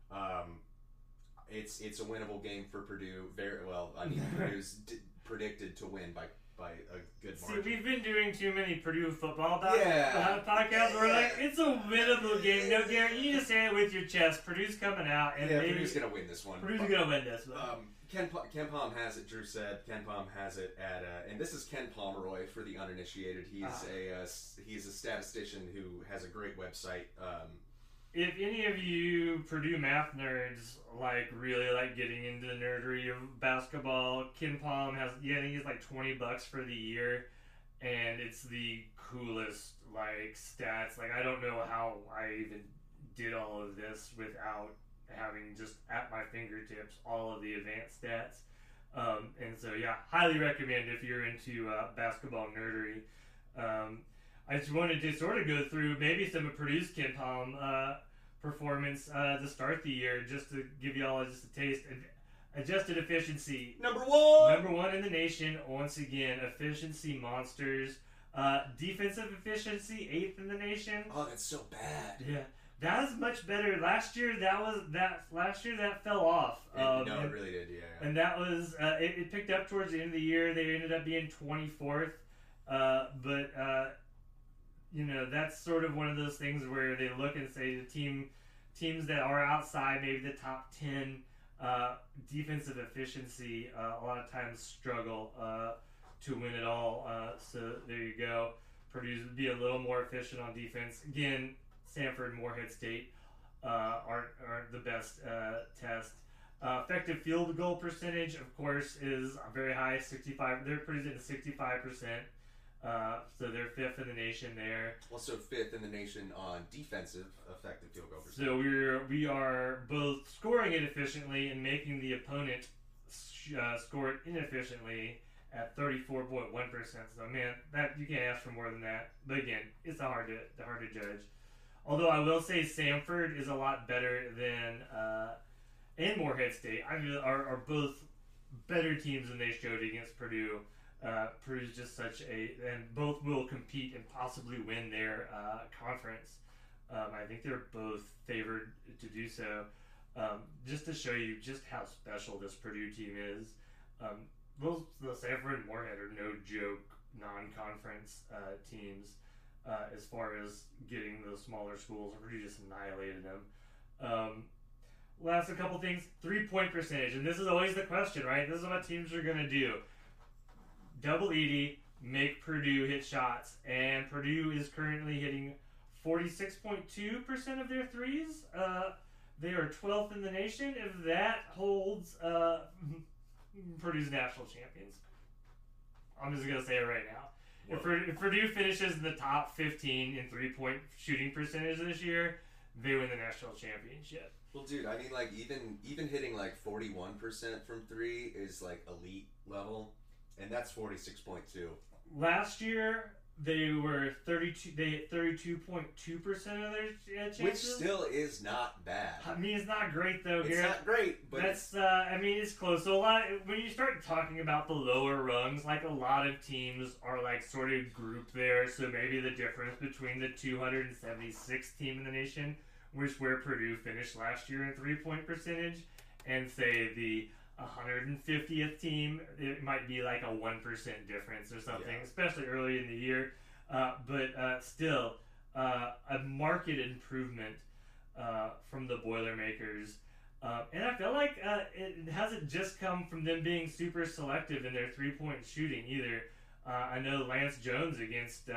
It's a winnable game for Purdue. Very well. I mean, Purdue's predicted to win by a good margin. See, we've been doing too many Purdue football podcasts. We're like, it's a winnable game. No, Garrett, you just say it with your chest. Purdue's coming out, and Purdue's gonna win this one. Purdue's gonna win this one. Ken Palm has it. Drew said Ken Palm has it at, and this is Ken Pomeroy for the uninitiated. He's a statistician who has a great website. If any of you Purdue math nerds really like getting into the nerdery of basketball, Ken Palm has, I think it's like $20 for the year, and it's the coolest stats. I don't know how I even did all of this without having just at my fingertips all of the advanced stats. And so highly recommend if you're into basketball nerdery. I just wanted to sort of go through maybe some of Purdue's Ken Palm performance to start the year, just to give you all just a taste. Adjusted efficiency. Number one! Number one in the nation. Once again, efficiency monsters. Defensive efficiency, 8th in the nation. Oh, that's so bad. Yeah. That was much better. Last year that fell off. It really did, yeah. And that was, it picked up towards the end of the year. They ended up being 24th. That's sort of one of those things where they look and say teams that are outside maybe the top 10 defensive efficiency a lot of times struggle to win it all. So there you go. Purdue would be a little more efficient on defense. Again, Samford and Morehead State aren't the best test. Effective field goal percentage, of course, is very high, 65. They're Purdue's at 65%. So they're 5th in the nation there. Also 5th in the nation on defensive effective field goal percentage. So we are both scoring it efficiently and making the opponent score it inefficiently at 34.1%. So man, that you can't ask for more than that. But again, it's hard to judge. Although I will say Samford is a lot better than and Morehead State. I mean, are both better teams than they showed against Purdue. Purdue's just and both will compete and possibly win their conference. I think they're both favored to do so. Just to show you just how special this Purdue team is. The Samford and Morehead are no joke non-conference teams as far as getting those smaller schools. Purdue just annihilated them. Last a couple things. 3-point percentage, and this is always the question, right? This is what teams are going to do. Double Edie, make Purdue hit shots, and Purdue is currently hitting 46.2% of their threes. They are 12th in the nation. If that holds, Purdue's national champions. I'm just going to say it right now. If Purdue finishes in the top 15 in 3-point shooting percentage this year, they win the national championship. Well, dude, I mean, like, even hitting, like, 41% from 3 is, like, elite level. And that's 46.2. Last year, they were 32. They hit 32.2% of their chances, which still is not bad. I mean, it's not great though. It's not great, but that's. I mean, it's close. So when you start talking about the lower rungs, like a lot of teams are like sort of grouped there. So maybe the difference between the 276th team in the nation, which where Purdue finished last year in 3-point percentage, and say the 150th team, it might be like a 1% difference or something, especially early in the year. But still, a marked improvement from the Boilermakers. And I feel like it hasn't just come from them being super selective in their 3-point shooting either. I know Lance Jones against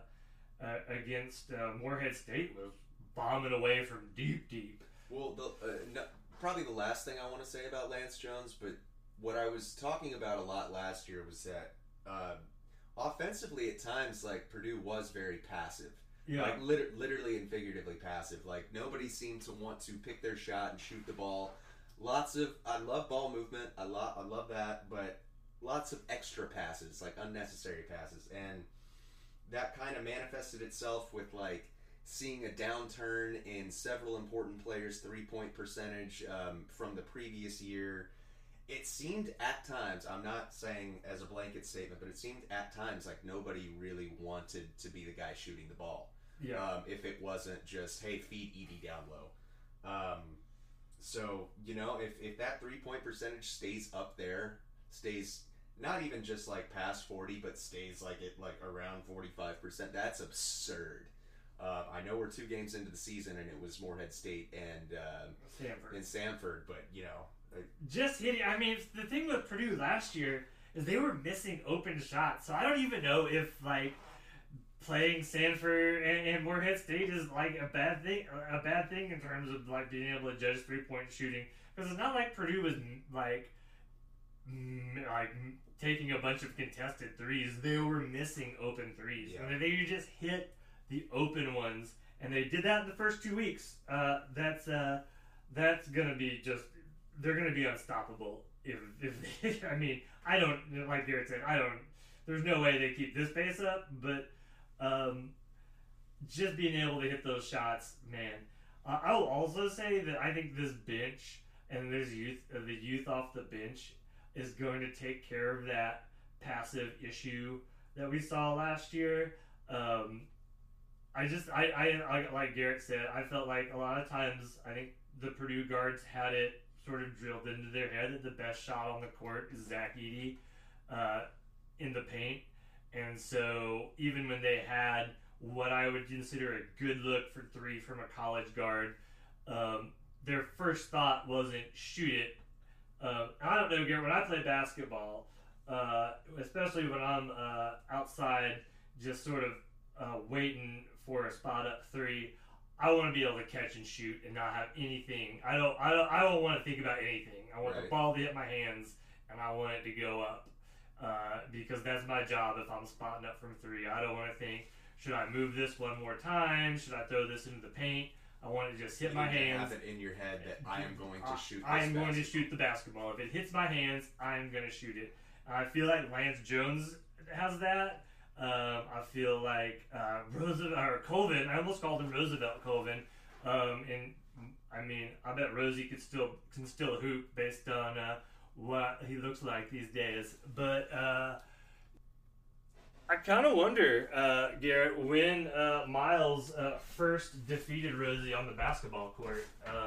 Morehead State was bombing away from deep. Well, probably the last thing I want to say about Lance Jones, but what I was talking about a lot last year was that offensively at times, like, Purdue was very passive. Yeah. Like, literally and figuratively passive. Like, nobody seemed to want to pick their shot and shoot the ball. I love ball movement. I love that, but lots of extra passes, like unnecessary passes. And that kind of manifested itself with, like, seeing a downturn in several important players' 3-point percentage from the previous year. It seemed at times, I'm not saying as a blanket statement, but it seemed at times like nobody really wanted to be the guy shooting the ball. Yeah. If it wasn't just, hey, feed Edie down low. So, you know, if that 3-point percentage stays up there, stays not even just like past 40, but stays like it like around 45%, that's absurd. I know we're 2 games into the season, and it was Morehead State and Samford, but you know, just hitting. I mean, the thing with Purdue last year is they were missing open shots, so I don't even know if like playing Samford and Morehead State is like a bad thing in terms of like being able to judge 3-point shooting, because it's not like Purdue was like taking a bunch of contested threes. They were missing open threes, and they just hit the open ones, and they did that in the first 2 weeks. That's gonna be just, they're gonna be unstoppable if they, I mean, I don't, like Garrett said, there's no way they keep this pace up, but just being able to hit those shots, man. I will also say that I think this bench and there's the youth off the bench is going to take care of that passive issue that we saw last year. I like Garrett said, I felt like a lot of times I think the Purdue guards had it sort of drilled into their head that the best shot on the court is Zach Edey in the paint. And so even when they had what I would consider a good look for three from a college guard, their first thought wasn't shoot it. I don't know, Garrett, when I play basketball, especially when I'm outside just sort of waiting for a spot up three, I want to be able to catch and shoot and not have anything. I don't want to think about anything. I want the ball to hit my hands and I want it to go up because that's my job if I'm spotting up from three. I don't want to think, should I move this one more time? Should I throw this into the paint? I want to just hit my hands. Have it in your head that I am going to shoot. I am going to shoot the basketball. If it hits my hands, I am going to shoot it. I feel like Lance Jones has that. I feel like Roosevelt or Colvin. I almost called him Roosevelt Colvin. And I mean, I bet Rosie can still hoop based on what he looks like these days. But I kind of wonder, Garrett, when Miles first defeated Rosie on the basketball court.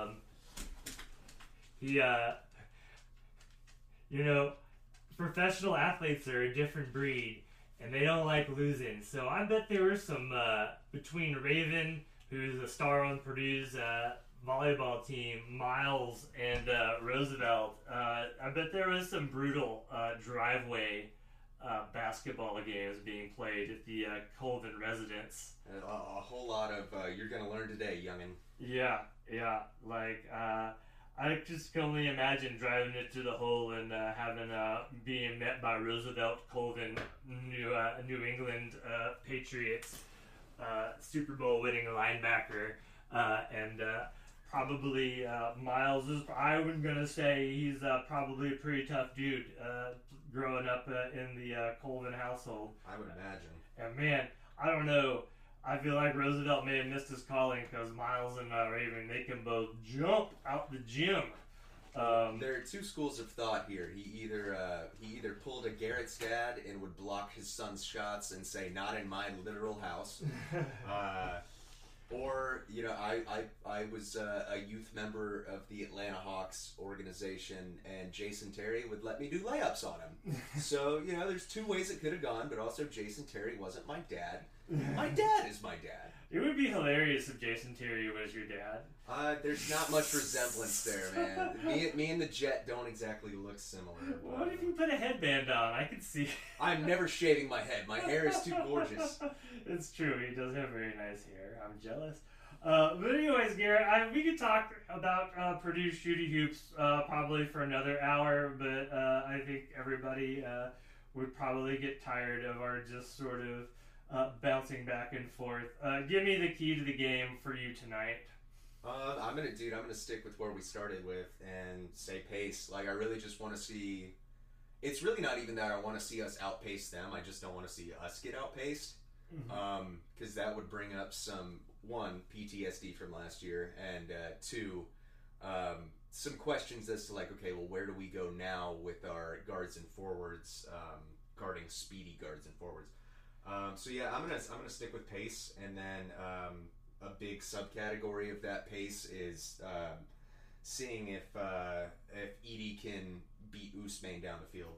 Professional athletes are a different breed, and they don't like losing. So I bet there was some, between Raven, who's a star on Purdue's volleyball team, Miles, and Roosevelt, I bet there was some brutal driveway basketball games being played at the Colvin residence. A whole lot of you're going to learn today, youngin'. Yeah. Like, I just can only imagine driving it to the hole and having being met by Roosevelt Colvin, New England Patriots Super Bowl winning linebacker, and probably Miles is. I was gonna say he's probably a pretty tough dude growing up in the Colvin household. I would imagine. And man, I don't know. I feel like Roosevelt may have missed his calling because Miles and Raven, they can both jump out the gym. There are two schools of thought here. He either pulled a Garrett's dad and would block his son's shots and say, "Not in my literal house," or I was a youth member of the Atlanta Hawks organization, and Jason Terry would let me do layups on him. So there's two ways it could have gone, but also Jason Terry wasn't my dad. My dad is my dad. It would be hilarious if Jason Terry was your dad. There's not much resemblance there, man. Me and the Jet don't exactly look similar. What if you put a headband on? I could see. I'm never shaving my head. My hair is too gorgeous. It's true. He does have very nice hair. I'm jealous. But anyways, Garrett, we could talk about Purdue shooty hoops probably for another hour, but I think everybody would probably get tired of our just sort of bouncing back and forth. Give me the key to the game for you tonight. I'm gonna stick with where we started with and say pace. Like, I really just want to see. It's really not even that I want to see us outpace them. I just don't want to see us get outpaced. Because that would bring up some PTSD from last year, and two, some questions as to okay, well, where do we go now with our guards and forwards, guarding speedy guards and forwards. So yeah, I'm gonna stick with pace, and then a big subcategory of that pace is seeing if Edey can beat Usman down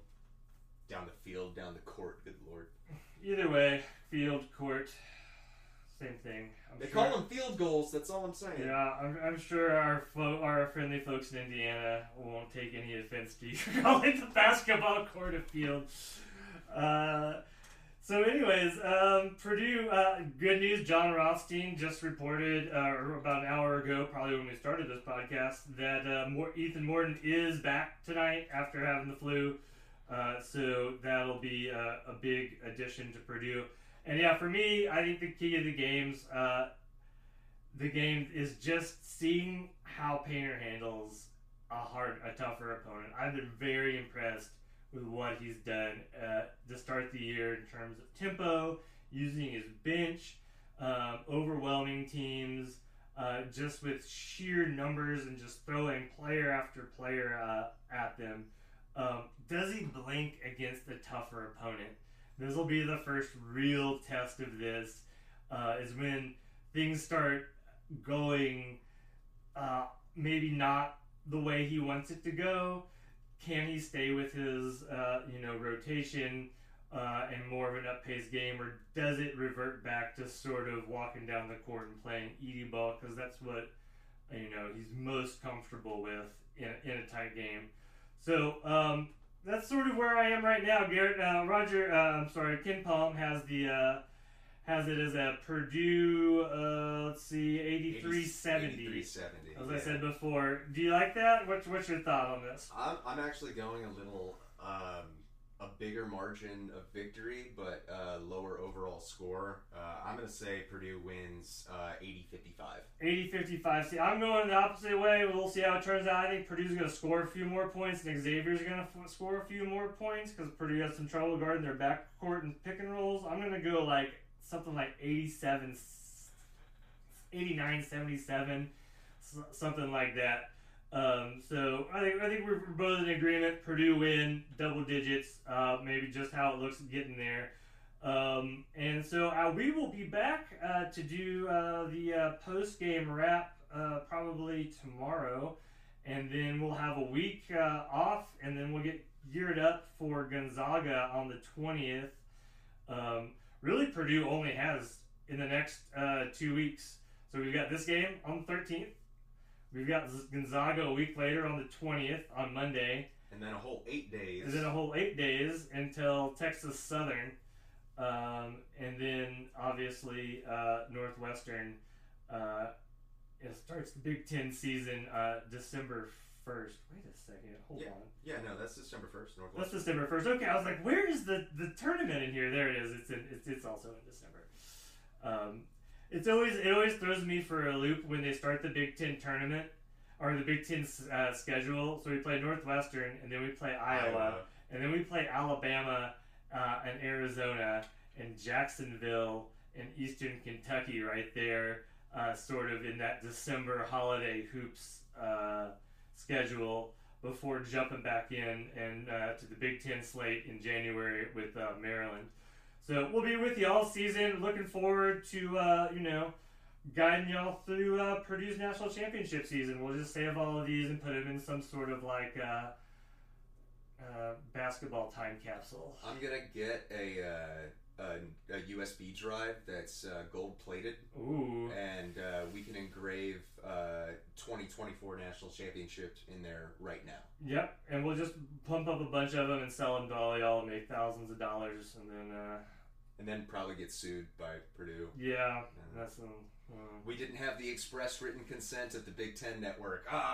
the court. Good lord. Either way, field, court, same thing. They call them field goals. That's all I'm saying. Yeah, I'm sure our friendly folks in Indiana won't take any offense to you calling the basketball court a field. So anyways, Purdue, good news, John Rothstein just reported about an hour ago, probably when we started this podcast, that Ethan Morton is back tonight after having the flu. So that'll be a big addition to Purdue. And yeah, for me, I think the key of the game is just seeing how Painter handles a tougher opponent. I've been very impressed with what he's done to start the year in terms of tempo, using his bench, overwhelming teams, just with sheer numbers and just throwing player after player at them. Does he blink against a tougher opponent? This will be the first real test of this, is when things start going maybe not the way he wants it to go. Can he stay with his rotation and more of an up-paced game, or does it revert back to sort of walking down the court and playing Edey ball, because that's what he's most comfortable with in a tight game. So that's sort of where I am right now, Garrett. Ken Palm has it as a Purdue, 83-70. As I said before. Do you like that? What's your thought on this? I'm actually going a little, a bigger margin of victory, but lower overall score. I'm going to say Purdue wins 80-55. 80-55. See, I'm going the opposite way. We'll see how it turns out. I think Purdue's going to score a few more points, and Xavier's going to score a few more points, because Purdue has some trouble guarding their backcourt and pick and rolls. I'm going to go something like 89-77, something like that. So I think we're both in agreement. Purdue win, double digits, maybe just how it looks getting there. And so we will be back to do the post-game wrap probably tomorrow, and then we'll have a week off, and then we'll get geared up for Gonzaga on the 20th. Really, Purdue only has in the next 2 weeks. So we've got this game on the 13th. We've got Gonzaga a week later on the 20th on Monday. And then a whole 8 days. Until Texas Southern. And then, obviously, Northwestern. It starts the Big Ten season December 1st. Wait a second. Hold on. Yeah, no, that's December 1st. Northwestern. That's December 1st. Okay, I was like, where is the tournament in here? There it is. It's also in December. It always throws me for a loop when they start the Big Ten tournament or the Big Ten schedule. So we play Northwestern, and then we play Iowa, and then we play Alabama and Arizona and Jacksonville and Eastern Kentucky right there, sort of in that December holiday hoops schedule, before jumping back in and to the Big Ten slate in January with Maryland. So we'll be with you all season. Looking forward to, guiding y'all through Purdue's national championship season. We'll just save all of these and put them in some sort of basketball time capsule. I'm going to get a USB drive that's gold-plated. Ooh. And we can engrave 2024 national championships in there right now. Yep, and we'll just pump up a bunch of them and sell them to all y'all and make thousands of dollars, and then probably get sued by Purdue. Yeah, that's we didn't have the express written consent of the Big Ten Network. No.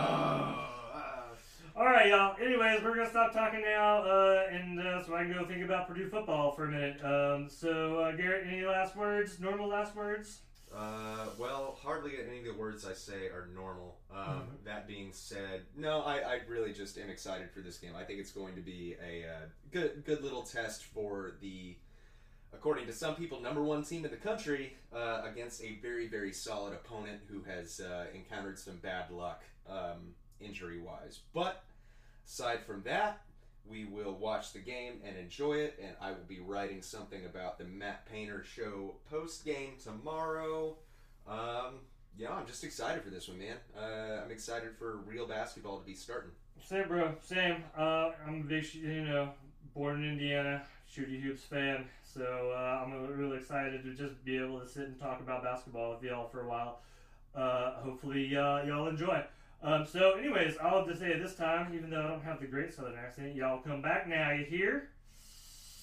All right, y'all. Anyways, we're gonna stop talking now, and so I can go think about Purdue football for a minute. So, Garrett, any last words? Normal last words? Well, hardly any of the words I say are normal. That being said, no, I really just am excited for this game. I think it's going to be a good little test for the, according to some people, number one team in the country against a very, very solid opponent who has encountered some bad luck injury-wise. But aside from that, we will watch the game and enjoy it, and I will be writing something about the Matt Painter Show post-game tomorrow. Yeah, I'm just excited for this one, man. I'm excited for real basketball to be starting. Same, bro. Same. I'm a big, born in Indiana, Shooty Hoops fan, so I'm really excited to just be able to sit and talk about basketball with y'all for a while. Hopefully y'all enjoy. So anyways, I'll have to say it this time, even though I don't have the great Southern accent, y'all come back now, you hear?